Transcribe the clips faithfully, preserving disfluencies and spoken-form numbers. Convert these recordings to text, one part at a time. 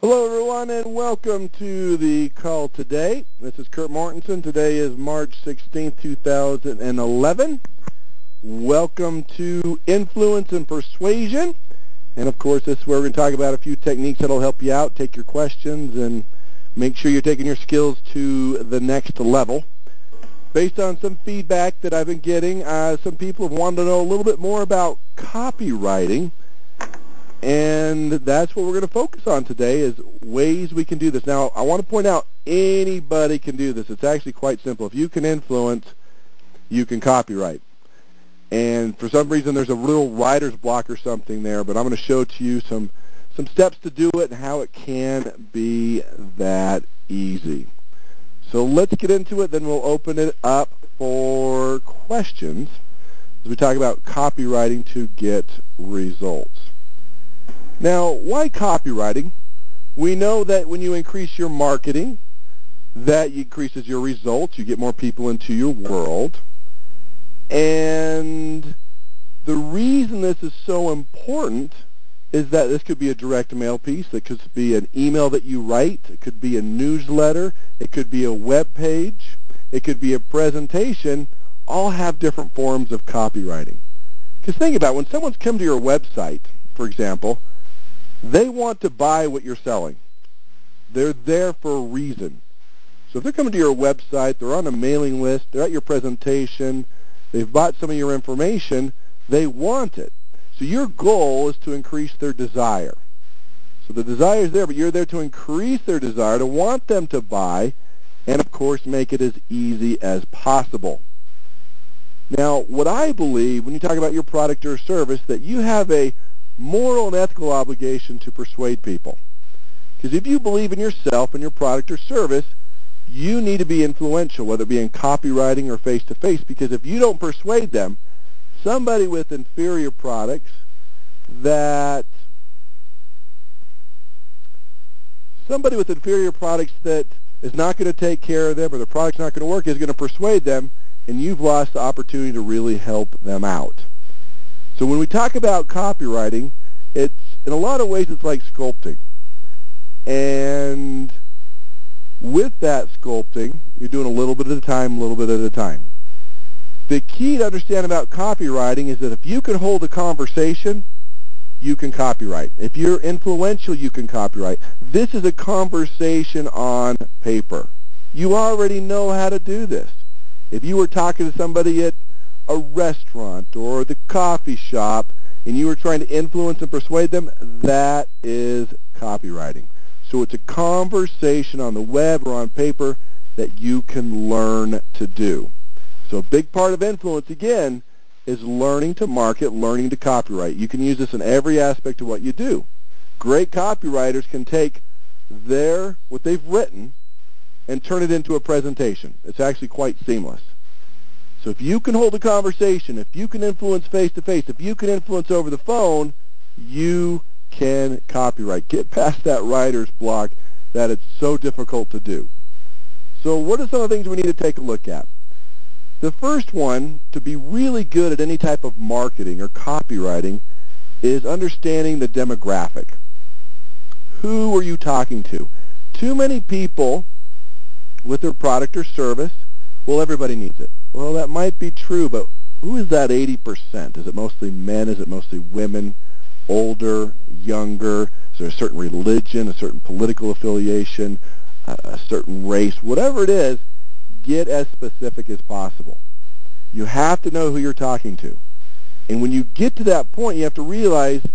Hello, everyone, and welcome to the call today. This is Kurt Mortensen. Today is March sixteenth, two thousand eleven. Welcome to Influence and Persuasion. And, of course, this is where we're going to talk about a few techniques that will help you out, take your questions, and make sure you're taking your skills to the next level. Based on some feedback that I've been getting, uh, some people have wanted to know a little bit more about copywriting. And that's what we're going to focus on today is ways we can do this. Now, I want to point out anybody can do this. It's actually quite simple. If you can influence, you can copyright. And for some reason, there's a little writer's block or something there, but I'm going to show to you some, some steps to do it and how it can be that easy. So let's get into it, then we'll open it up for questions as we talk about copywriting to get results. Now, why copywriting? We know that when you increase your marketing, that increases your results. You get more people into your world. And the reason this is so important is that this could be a direct mail piece. It could be an email that you write. It could be a newsletter. It could be a web page. It could be a presentation. All have different forms of copywriting. Because think about it. When someone's come to your website, for example, they want to buy what you're selling. They're there for a reason. So if they're coming to your website, they're on a mailing list, they're at your presentation, they've bought some of your information, they want it. So your goal is to increase their desire. So the desire is there, but you're there to increase their desire, to want them to buy, and of course make it as easy as possible. Now, what I believe when you talk about your product or service, that you have a moral and ethical obligation to persuade people. Because if you believe in yourself and your product or service, you need to be influential, whether it be in copywriting or face-to-face, because if you don't persuade them, somebody with inferior products that somebody with inferior products that is not going to take care of them or the product's not going to work is going to persuade them, and you've lost the opportunity to really help them out. So when we talk about copywriting, it's in a lot of ways it's like sculpting. And with that sculpting, you're doing a little bit at a time, a little bit at a time. The key to understand about copywriting is that if you can hold a conversation, you can copyright. If you're influential, you can copyright. This is a conversation on paper. You already know how to do this. If you were talking to somebody at a restaurant or the coffee shop and you were trying to influence and persuade them, that is copywriting. So it's a conversation on the web or on paper that you can learn to do. So a big part of influence, again, is learning to market, learning to copyright. You can use this in every aspect of what you do. Great copywriters can take their, what they've written and turn it into a presentation. It's actually quite seamless. So if you can hold a conversation, if you can influence face-to-face, if you can influence over the phone, you can copyright. Get past that writer's block that it's so difficult to do. So what are some of the things we need to take a look at? The first one, to be really good at any type of marketing or copywriting, is understanding the demographic. Who are you talking to? Too many people with their product or service, well, everybody needs it. Well, that might be true, but who is that eighty percent? Is it mostly men? Is it mostly women? Older? Younger? Is there a certain religion, a certain political affiliation, a, a certain race? Whatever it is, get as specific as possible. You have to know who you're talking to. And when you get to that point, you have to realize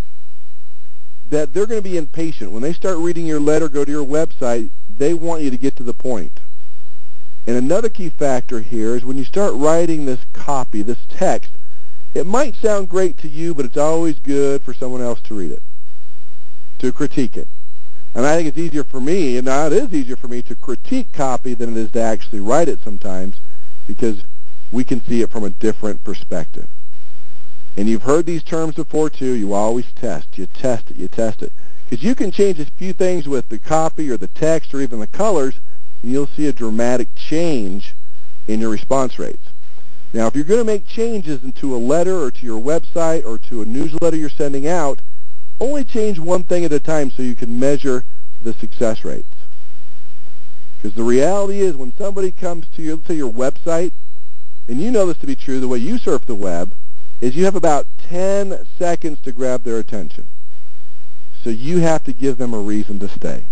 that they're going to be impatient. When they start reading your letter, go to your website, they want you to get to the point. And another key factor here is when you start writing this copy, this text, it might sound great to you, but it's always good for someone else to read it, to critique it. And I think it's easier for me, and now it is easier for me to critique copy than it is to actually write it sometimes, because we can see it from a different perspective. And you've heard these terms before too. You always test. You test it. You test it. Because you can change a few things with the copy or the text or even the colors, and you'll see a dramatic change in your response rates. Now, if you're going to make changes into a letter or to your website or to a newsletter you're sending out, only change one thing at a time so you can measure the success rates. Because the reality is when somebody comes to your, let's say your website, and you know this to be true, the way you surf the web, is you have about ten seconds to grab their attention. So you have to give them a reason to stay.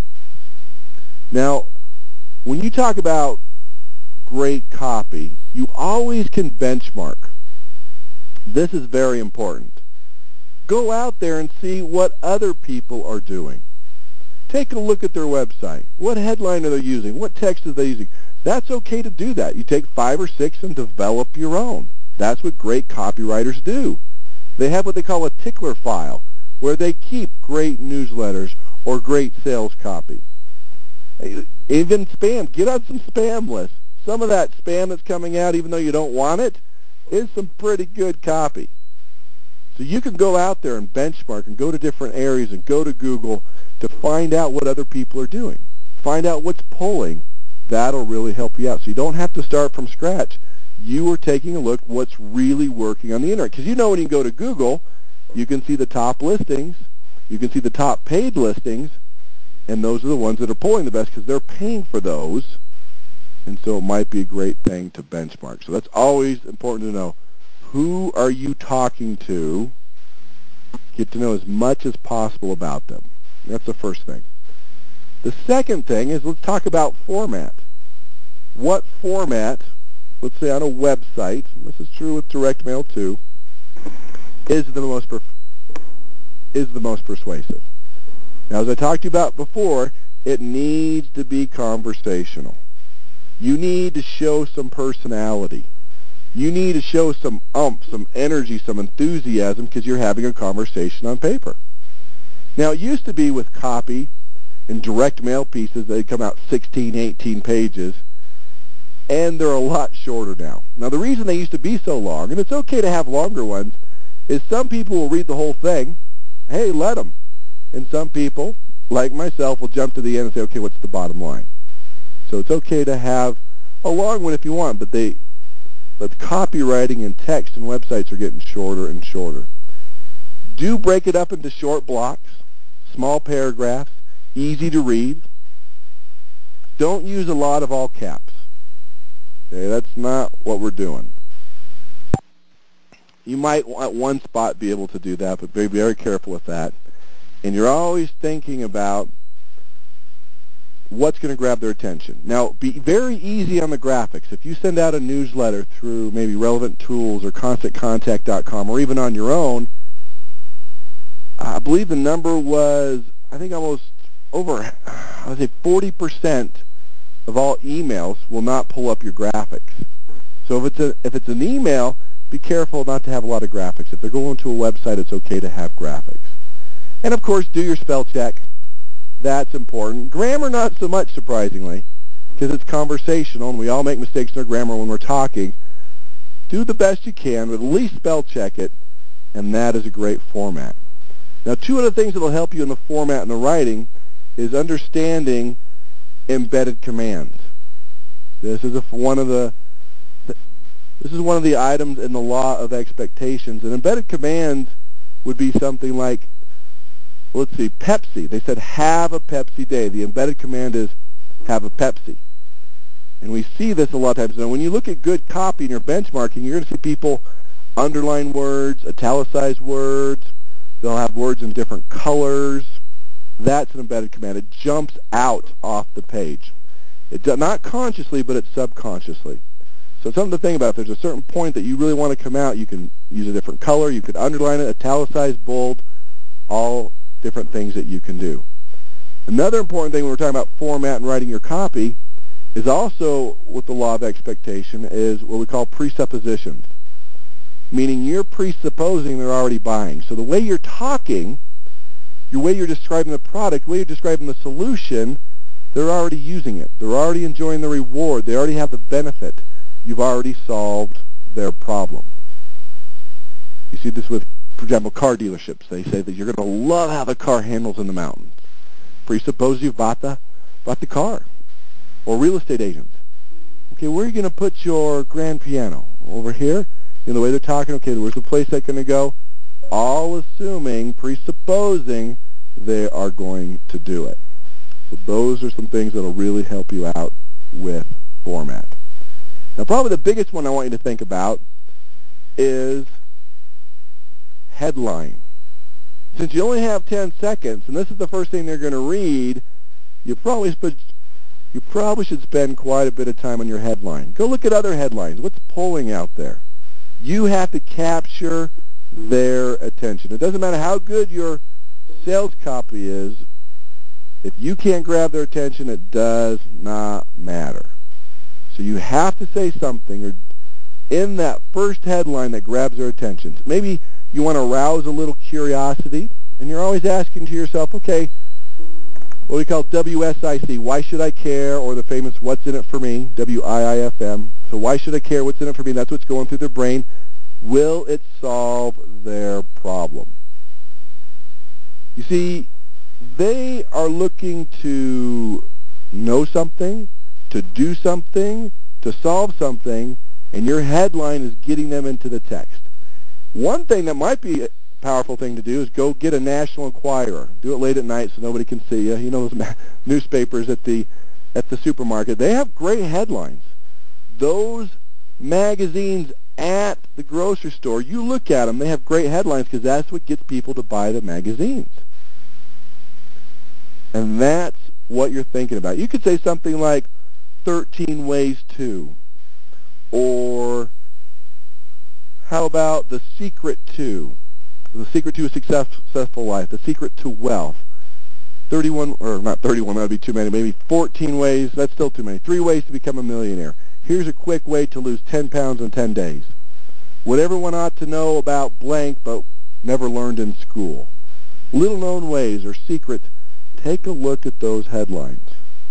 Now, when you talk about great copy, you always can benchmark. This is very important. Go out there and see what other people are doing. Take a look at their website. What headline are they using? What text are they using? That's okay to do that. You take five or six and develop your own. That's what great copywriters do. They have what they call a tickler file, where they keep great newsletters or great sales copy. Even spam. Get on some spam lists. Some of that spam that's coming out, even though you don't want it, is some pretty good copy. So you can go out there and benchmark and go to different areas and go to Google to find out what other people are doing. Find out what's pulling. That'll really help you out. So you don't have to start from scratch. You are taking a look what's really working on the internet. Because you know when you go to Google, you can see the top listings, you can see the top paid listings, and those are the ones that are pulling the best because they're paying for those. And so it might be a great thing to benchmark. So that's always important to know. Who are you talking to? Get to know as much as possible about them. That's the first thing. The second thing is let's talk about format. What format, let's say on a website, this is true with direct mail too, is the most perf- is the most persuasive. Now, as I talked to you about before, it needs to be conversational. You need to show some personality. You need to show some umph, some energy, some enthusiasm because you're having a conversation on paper. Now, it used to be with copy and direct mail pieces, they'd come out sixteen, eighteen pages, and they're a lot shorter now. Now, the reason they used to be so long, and it's okay to have longer ones, is some people will read the whole thing. Hey, let them. And some people, like myself, will jump to the end and say, okay, what's the bottom line? So it's okay to have a long one if you want, but they, but copywriting and text and websites are getting shorter and shorter. Do break it up into short blocks, small paragraphs, easy to read. Don't use a lot of all caps. Okay, that's not what we're doing. You might at one spot be able to do that, but be very careful with that. And you're always thinking about what's going to grab their attention. Now, be very easy on the graphics. If you send out a newsletter through maybe Relevant Tools or Constant Contact dot com or even on your own, I believe the number was, I think almost over, I would say forty percent of all emails will not pull up your graphics. So if it's a, if it's an email, be careful not to have a lot of graphics. If they're going to a website, it's okay to have graphics. And of course, do your spell check. That's important. Grammar, not so much, surprisingly, because it's conversational, and we all make mistakes in our grammar when we're talking. Do the best you can, but at least spell check it, and that is a great format. Now, two other things that will help you in the format and the writing is understanding embedded commands. This is a, one of the this is one of the items in the law of expectations. And embedded commands would be something like, let's see, Pepsi. They said, have a Pepsi day. The embedded command is, have a Pepsi. And we see this a lot of times. Now, when you look at good copy and you're benchmarking, you're going to see people underline words, italicize words. They'll have words in different colors. That's an embedded command. It jumps out off the page. It does, not consciously, but it's subconsciously. So something to think about. If there's a certain point that you really want to come out, you can use a different color. You could underline it, italicize, bold, all different things that you can do. Another important thing when we're talking about format and writing your copy is also with the law of expectation is what we call presuppositions, meaning you're presupposing they're already buying. So the way you're talking, the way you're describing the product, the way you're describing the solution, they're already using it. They're already enjoying the reward. They already have the benefit. You've already solved their problem. You see this with, for example, car dealerships. They say that you're going to love how the car handles in the mountains. Presuppose you've bought the, bought the car. Or real estate agents. Okay, where are you going to put your grand piano? Over here? In the way they're talking, okay, where's the place that's going to go? All assuming, presupposing they are going to do it. So those are some things that will really help you out with format. Now, probably the biggest one I want you to think about is headline. Since you only have ten seconds, and this is the first thing they're going to read, you probably sp- you probably should spend quite a bit of time on your headline. Go look at other headlines. What's pulling out there? You have to capture their attention. It doesn't matter how good your sales copy is. If you can't grab their attention, it does not matter. So you have to say something or in that first headline that grabs their attention. Maybe you want to arouse a little curiosity, and you're always asking to yourself, okay, what we call W S I C, why should I care, or the famous what's in it for me, W I I F M. So why should I care, what's in it for me? That's what's going through their brain. Will it solve their problem? You see, they are looking to know something, to do something, to solve something, and your headline is getting them into the text. One thing that might be a powerful thing to do is go get a National Enquirer. Do it late at night so nobody can see you. You know those newspapers at the at the supermarket. They have great headlines. Those magazines at the grocery store, you look at them, they have great headlines because that's what gets people to buy the magazines. And that's what you're thinking about. You could say something like thirteen ways to, or how about the secret to, the secret to a success, successful life, the secret to wealth. thirty-one, or not thirty-one, that would be too many, maybe fourteen ways, that's still too many. Three ways to become a millionaire. Here's a quick way to lose ten pounds in ten days. What everyone ought to know about blank but never learned in school. Little known ways or secrets. Take a look at those headlines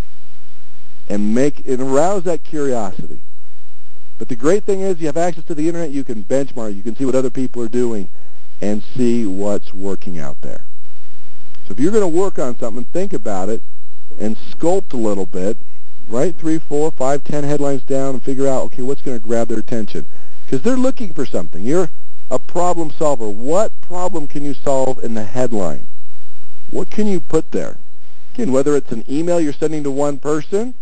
and make and arouse that curiosity. But the great thing is you have access to the internet. You can benchmark. You can see what other people are doing and see what's working out there. So if you're going to work on something, think about it and sculpt a little bit. Write three, four, five, ten headlines down and figure out, okay, what's going to grab their attention. Because they're looking for something. You're a problem solver. What problem can you solve in the headline? What can you put there? Again, whether it's an email you're sending to one person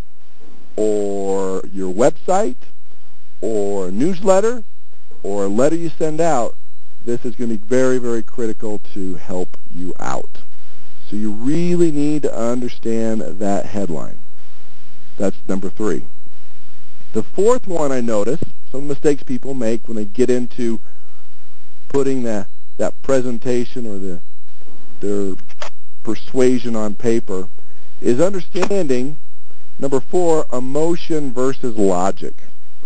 or your website or a newsletter or a letter you send out, this is going to be very, very critical to help you out. So you really need to understand that headline. That's number three. The fourth one I noticed, some mistakes people make when they get into putting that, that presentation or the, their persuasion on paper, is understanding, number four, emotion versus logic.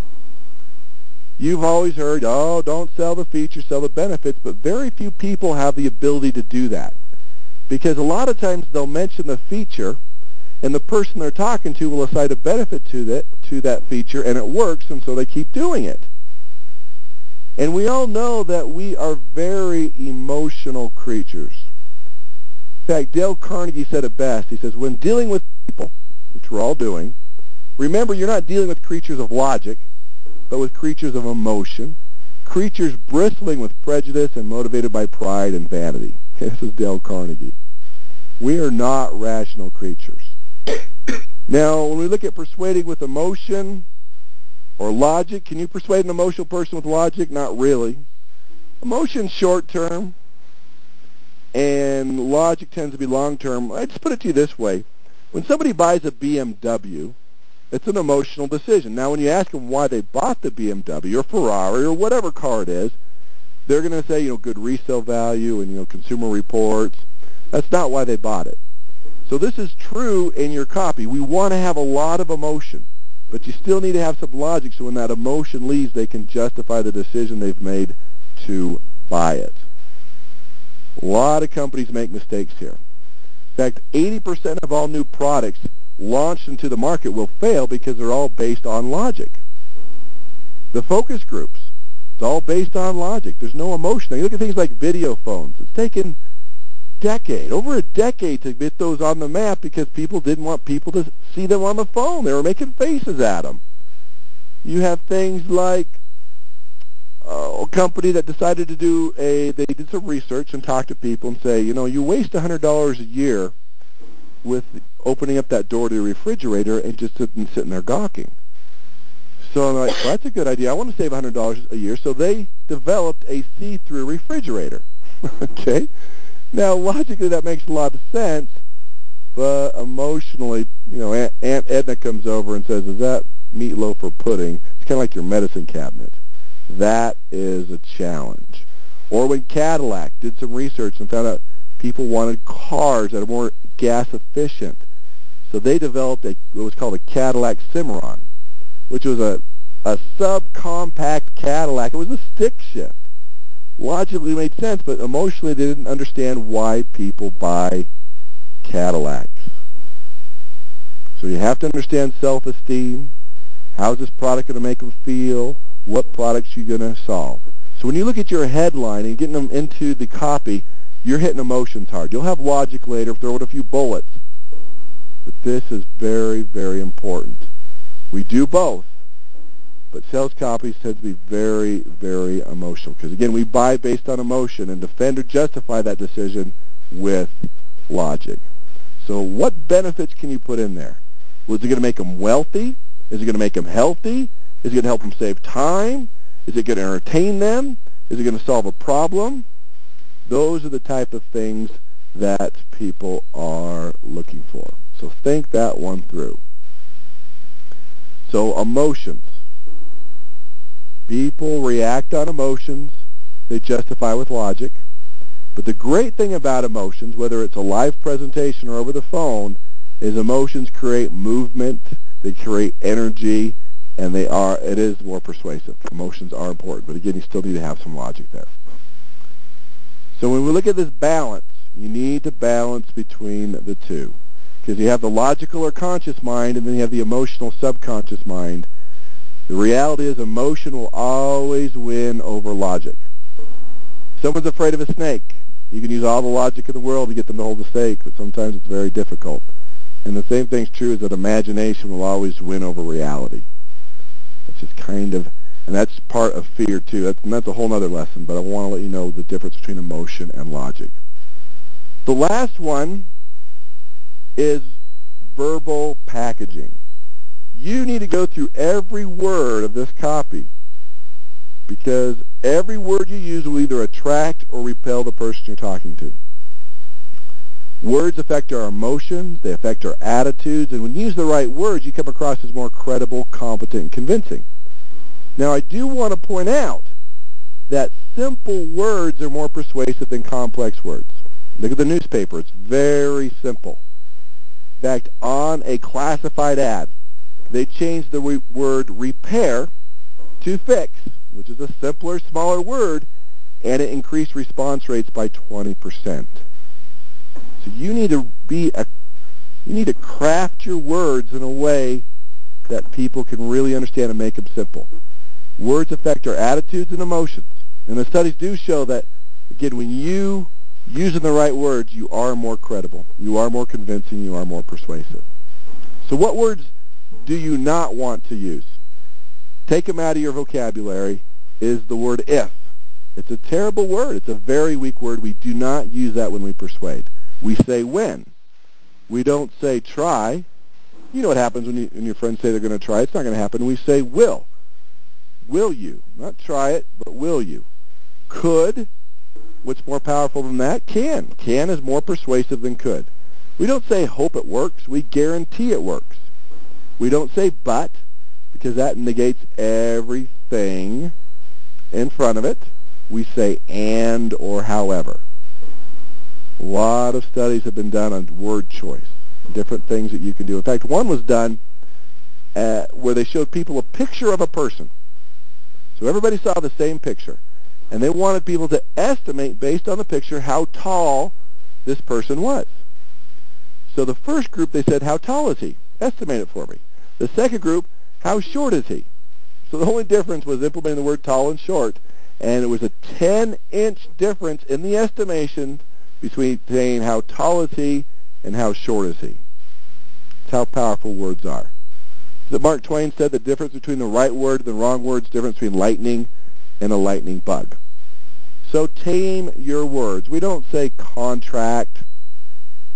You've always heard, oh, don't sell the feature, sell the benefits, but very few people have the ability to do that. Because a lot of times they'll mention the feature, and the person they're talking to will assign a benefit to that, to that feature, and it works, and so they keep doing it. And we all know that we are very emotional creatures. In fact, Dale Carnegie said it best. He says, when dealing with people, which we're all doing, remember you're not dealing with creatures of logic, but with creatures of emotion, creatures bristling with prejudice and motivated by pride and vanity. This is Dale Carnegie. We are not rational creatures. Now, when we look at persuading with emotion or logic, can you persuade an emotional person with logic? Not really. Emotion's short-term, and logic tends to be long-term. I just put it to you this way. When somebody buys a B M W, it's an emotional decision. Now, when you ask them why they bought the B M W or Ferrari or whatever car it is, they're going to say, you know, good resale value and, you know, consumer reports. That's not why they bought it. So this is true in your copy. We want to have a lot of emotion, but you still need to have some logic so when that emotion leaves, they can justify the decision they've made to buy it. A lot of companies make mistakes here. In fact, eighty percent of all new products launched into the market will fail because they're all based on logic. The focus groups, it's all based on logic. There's no emotion. Now, you look at things like video phones. It's taken decade, over a decade to get those on the map because people didn't want people to see them on the phone. They were making faces at them. You have things like uh, a company that decided to do a, they did some research and talked to people and say, you know, you waste one hundred dollars a year with opening up that door to the refrigerator and just sitting, sitting there gawking. So I'm like, well, that's a good idea. I want to save one hundred dollars a year. So they developed a see-through refrigerator. Okay? Now, logically, that makes a lot of sense, but emotionally, you know, Aunt, Aunt Edna comes over and says, is that meatloaf or pudding? It's kind of like your medicine cabinet. That is a challenge. Or when Cadillac did some research and found out people wanted cars that are more gas efficient. So they developed a, what was called a Cadillac Cimarron, which was a, a subcompact Cadillac. It was a stick shift. Logically made sense, but emotionally they didn't understand why people buy Cadillacs. So you have to understand self-esteem. How's this product going to make them feel? What products are you going to solve? So when you look at your headline and getting them into the copy, you're hitting emotions hard. You'll have logic later, throw in a few bullets. But this is very, very important. We do both, but sales copies tend to be very, very emotional. Because, again, we buy based on emotion and defend or justify that decision with logic. So what benefits can you put in there? Well, is it going to make them wealthy? Is it going to make them healthy? Is it going to help them save time? Is it going to entertain them? Is it going to solve a problem? Those are the type of things that people are looking for. So think that one through. So emotions. People react on emotions. They justify with logic. But the great thing about emotions, whether it's a live presentation or over the phone, is emotions create movement, they create energy, and they are, it is more persuasive. Emotions are important, but again, you still need to have some logic there. So when we look at this balance, you need to balance between the two. Because you have the logical or conscious mind, and then you have the emotional subconscious mind. The reality is emotion will always win over logic. Someone's afraid of a snake. You can use all the logic in the world to get them to hold the snake, but sometimes it's very difficult. And the same thing's true is that imagination will always win over reality. It's just kind of, and that's part of fear too. That's, and that's a whole other lesson, but I want to let you know the difference between emotion and logic. The last one is verbal packaging. You need to go through every word of this copy because every word you use will either attract or repel the person you're talking to. Words affect our emotions, they affect our attitudes, and when you use the right words, you come across as more credible, competent, and convincing. Now, I do want to point out that simple words are more persuasive than complex words. Look at the newspaper. It's very simple. In fact, on a classified ad, they changed the re- word repair to fix, which is a simpler, smaller word, and it increased response rates by twenty percent. So you need to be a, you need to craft your words in a way that people can really understand and make them simple. Words affect our attitudes and emotions. And the studies do show that, again, when you use the right words, you are more credible. You are more convincing. You are more persuasive. So what words do you not want to use? Take them out of your vocabulary is the word if. It's a terrible word. It's a very weak word. We do not use that when we persuade. We say when. We don't say try. You know what happens when, you, when your friends say they're going to try. It's not going to happen. We say will. Will you? Not try it, but will you? Could. What's more powerful than that? Can. Can is more persuasive than could. We don't say hope it works. We guarantee it works. We don't say but, because that negates everything in front of it. We say and or however. A lot of studies have been done on word choice, different things that you can do. In fact, one was done uh, where they showed people a picture of a person. So everybody saw the same picture. And they wanted people to estimate, based on the picture, how tall this person was. So the first group, they said, how tall is he? Estimate it for me. The second group, how short is he? So the only difference was implementing the word tall and short, and it was a ten-inch difference in the estimation between saying how tall is he and how short is he. It's how powerful words are. That Mark Twain said the difference between the right word and the wrong word is the difference between lightning and a lightning bug. So tame your words. We don't say contract.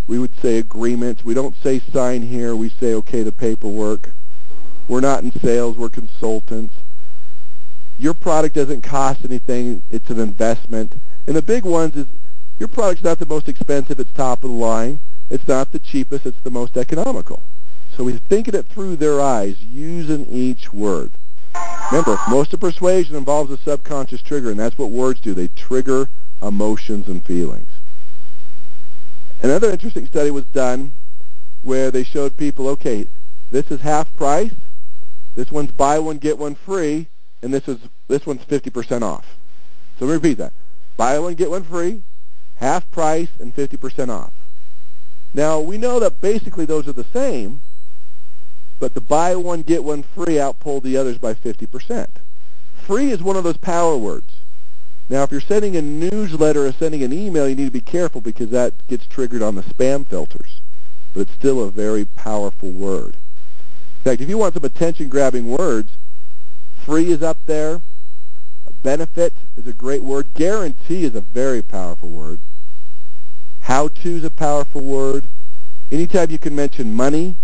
We would say agreements. We don't say sign here. We say, okay, the paperwork. We're not in sales. We're consultants. Your product doesn't cost anything. It's an investment. And the big ones is your product's not the most expensive. It's top of the line. It's not the cheapest. It's the most economical. So we're thinking it through their eyes, using each word. Remember, most of persuasion involves a subconscious trigger, and that's what words do. They trigger emotions and feelings. Another interesting study was done where they showed people, okay, this is half price, this one's buy one, get one free, and this is this one's fifty percent off. So let me repeat that. Buy one, get one free, half price, and fifty percent off. Now, we know that basically those are the same, but the buy one, get one free outpulled the others by fifty percent. Free is one of those power words. Now, if you're sending a newsletter or sending an email, you need to be careful because that gets triggered on the spam filters. But it's still a very powerful word. In fact, if you want some attention-grabbing words, free is up there. Benefit is a great word. Guarantee is a very powerful word. How-to is a powerful word. Anytime you can mention money,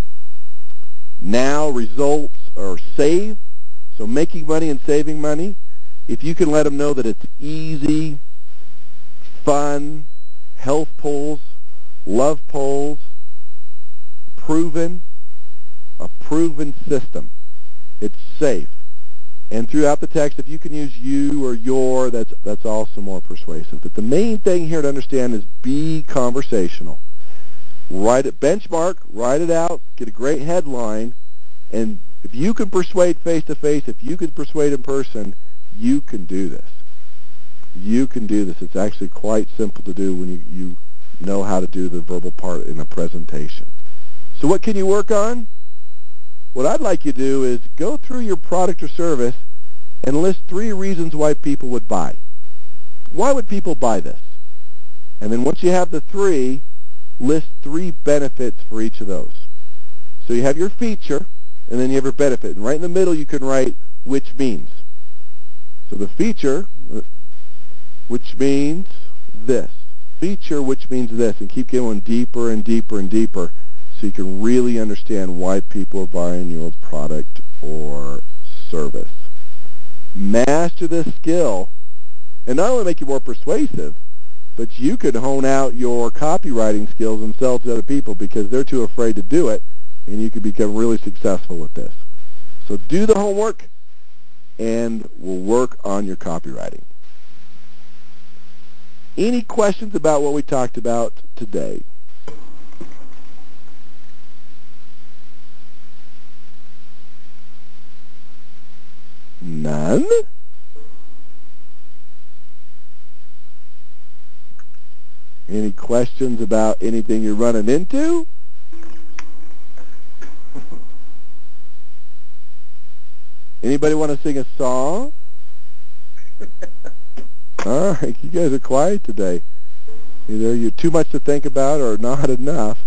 now, results, or save, so making money and saving money, if you can let them know that it's easy, fun, health polls, love polls, proven, a proven system. It's safe. And throughout the text, if you can use you or your, that's that's also more persuasive. But the main thing here to understand is be conversational. Write it, benchmark, write it out, get a great headline, and if you can persuade face-to-face, if you can persuade in person, you can do this. You can do this. It's actually quite simple to do when you, you know how to do the verbal part in a presentation. So what can you work on? What I'd like you to do is go through your product or service and list three reasons why people would buy. Why would people buy this? And then once you have the three, list three benefits for each of those. So you have your feature, and then you have your benefit. And right in the middle, you can write which means. So the feature, which means this. Feature, which means this. And keep going deeper and deeper and deeper so you can really understand why people are buying your product or service. Master this skill, and not only make you more persuasive, but you could hone out your copywriting skills and sell to other people because they're too afraid to do it, and you could become really successful with this. So do the homework, and we'll work on your copywriting. Any questions about what we talked about today? None? Any questions about anything you're running into? Anybody want to sing a song? All right, you guys are quiet today. Either you're too much to think about or not enough.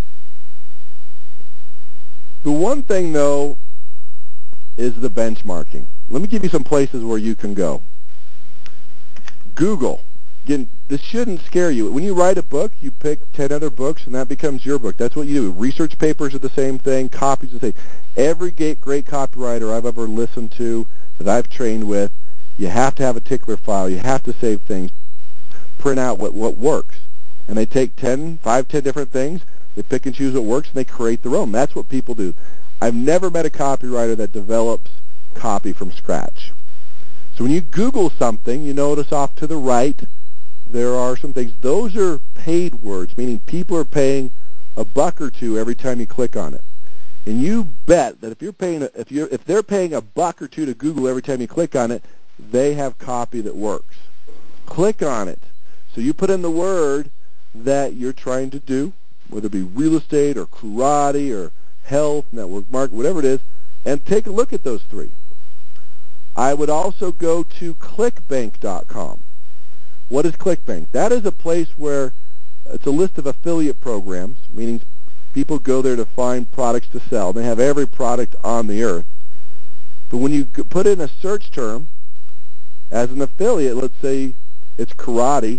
The one thing, though, is the benchmarking. Let me give you some places where you can go. Google. Again, this shouldn't scare you. When you write a book, you pick ten other books, and that becomes your book. That's what you do. Research papers are the same thing. Copies are the same. Every great copywriter I've ever listened to, that I've trained with, you have to have a tickler file. You have to save things. Print out what, what works. And they take ten, five, ten different things. They pick and choose what works, and they create their own. That's what people do. I've never met a copywriter that develops copy from scratch. So when you Google something, you notice off to the right, there are some things. Those are paid words, meaning people are paying a buck or two every time you click on it. And you bet that if you're paying, a, if you're, if they're paying a buck or two to Google every time you click on it, they have copy that works. Click on it. So you put in the word that you're trying to do, whether it be real estate or karate or health, network marketing, whatever it is, and take a look at those three. I would also go to clickbank dot com. What is ClickBank? That is a place where it's a list of affiliate programs, meaning people go there to find products to sell. They have every product on the earth. But when you put in a search term, as an affiliate, let's say it's karate,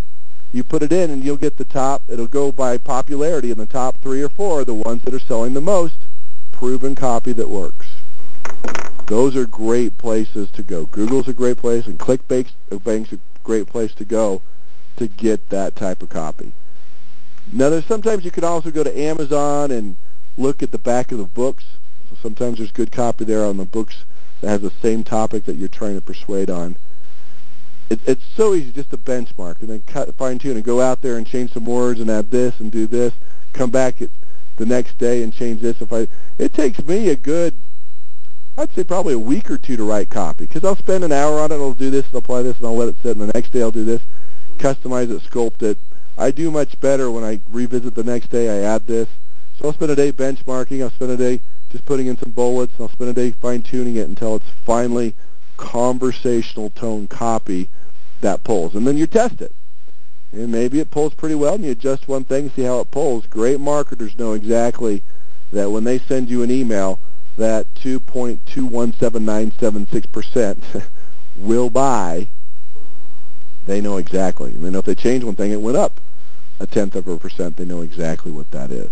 You put it in, and you'll get the top. It'll go by popularity, and the top three or four are the ones that are selling the most. Proven copy that works. Those are great places to go. Google's a great place, and ClickBank's a great place to go to get that type of copy. Now, there's sometimes you can also go to Amazon and look at the back of the books. So sometimes there's good copy there on the books that has the same topic that you're trying to persuade on. It, it's so easy just to benchmark and then cut, fine-tune and go out there and change some words and add this and do this. Come back at the next day and change this. If I, it takes me a good, I'd say probably a week or two to write copy because I'll spend an hour on it. I'll do this and I'll apply this and I'll let it sit. And the next day I'll do this, customize it, sculpt it. I do much better when I revisit the next day. I add this. So I'll spend a day benchmarking. I'll spend a day just putting in some bullets. I'll spend a day fine-tuning it until it's finally conversational tone copy that pulls. And then you test it. And maybe it pulls pretty well, and you adjust one thing and see how it pulls. Great marketers know exactly that when they send you an email, that two point two one seven nine seven six percent will buy. They know exactly. And they know if they change one thing, it went up a tenth of a percent. They know exactly what that is.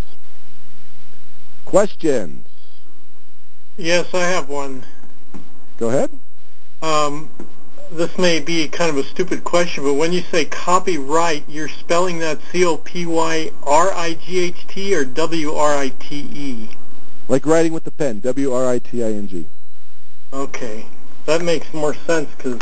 Questions? Yes, I have one. Go ahead. Um, this may be kind of a stupid question, but when you say copyright, you're spelling that C O P Y R I G H T or W R I T E? Like writing with the pen, W R I T I N G. Okay. That makes more sense because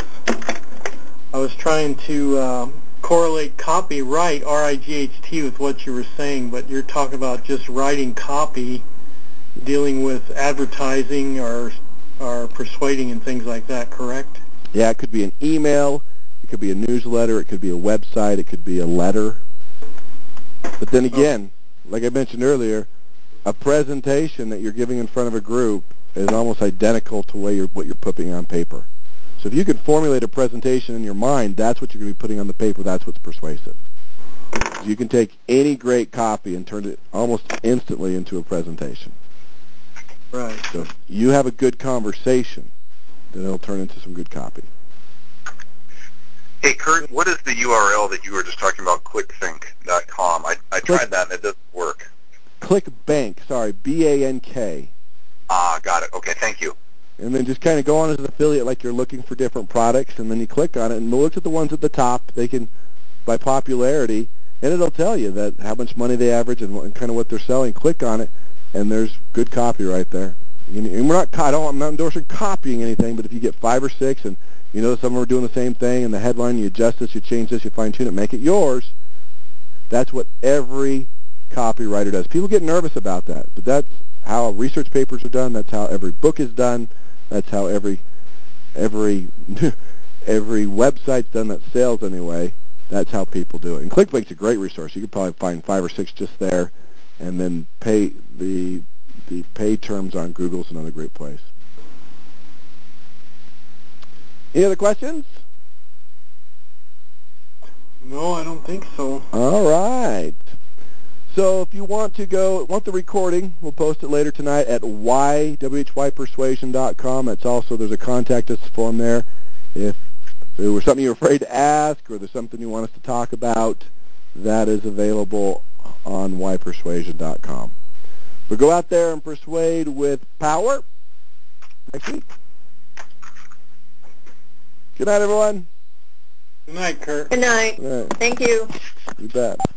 I was trying to um, correlate copyright, R I G H T, with what you were saying, but you're talking about just writing copy, dealing with advertising or or persuading and things like that, correct? Yeah, it could be an email, it could be a newsletter, it could be a website, it could be a letter. But then again, like I mentioned earlier, a presentation that you're giving in front of a group is almost identical to what you're, what you're putting on paper. So if you can formulate a presentation in your mind, that's what you're going to be putting on the paper. That's what's persuasive. You can take any great copy and turn it almost instantly into a presentation. Right. So if you have a good conversation, then it'll turn into some good copy. Hey, Kurt, what is the U R L that you were just talking about, clickthink dot com? I, I Click, tried that, and it doesn't work. ClickBank, sorry, B A N K. Ah, got it. Okay, thank you. And then just kind of go on as an affiliate like you're looking for different products, and then you click on it, and look at the ones at the top. They can, by popularity, and it'll tell you that how much money they average and, and kind of what they're selling. Click on it, and there's good copy right there. And we're not, I don't, I'm not endorsing copying anything, but if you get five or six, and you know some of them are doing the same thing, and the headline, you adjust this, you change this, you fine-tune it, make it yours, that's what every copywriter does. People get nervous about that, but that's how research papers are done. That's how every book is done. That's how every every every website's done that sells anyway. That's how people do it. And ClickBank's a great resource. You could probably find five or six just there, and then pay the the pay terms on Google's another great place. Any other questions? No, I don't think so. All right. So if you want to go, want the recording, we'll post it later tonight at y w h y persuasion dot com. It's also, there's a contact us form there. If there was something you're afraid to ask or there's something you want us to talk about, that is available on y persuasion dot com. But go out there and persuade with power next week. Good night, everyone. Good night, Kurt. Good night. Good night. Thank you. You bet.